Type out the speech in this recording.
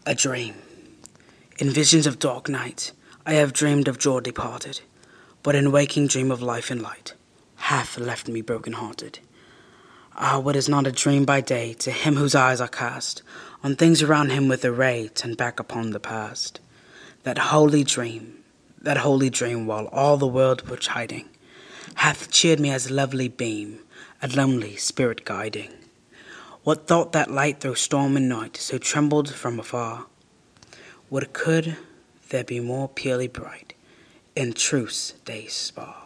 A dream. In visions of dark night, I have dreamed of joy departed, but in waking dream of life and light, hath left me broken-hearted. Ah, what is not a dream by day to him whose eyes are cast on things around him with a ray turned back upon the past? That holy dream, while all the world were chiding, hath cheered me as a lovely beam, a lonely spirit guiding. What thought that light through storm and night so trembled from afar? What could there be more purely bright in truth's day spar?